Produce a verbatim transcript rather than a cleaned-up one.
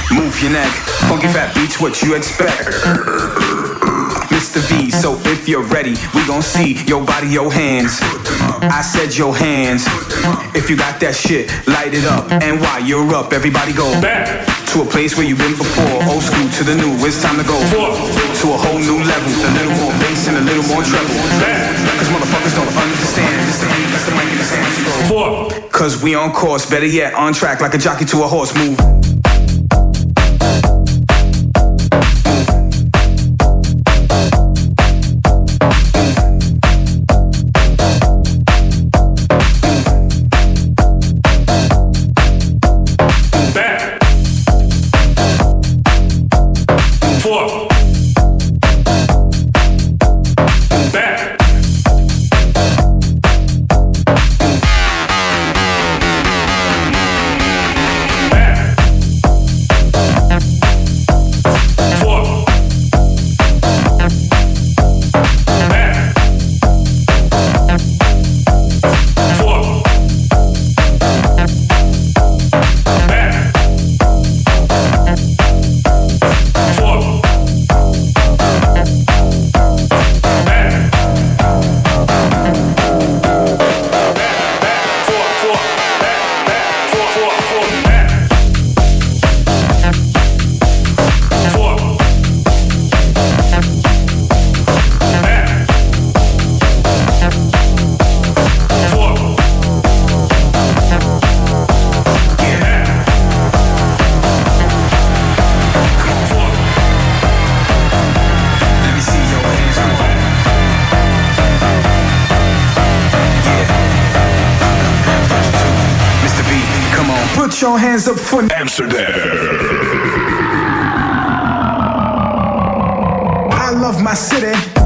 Move your neck, funky fat beats, what you expect? Mister V, so if you're ready, we gon' see your body, your hands. I said your hands. If you got that shit, light it up. And while you're up, everybody go back to a place where you've been before. Old school to the new, it's time to go to a whole new level. A little more bass and a little more treble. Cause motherfuckers don't understand. This the end, that's the mic in his hands. Four. Cause we on course, better yet, on track like a jockey to a horse. Move. Put your hands up for Amsterdam. I love my city.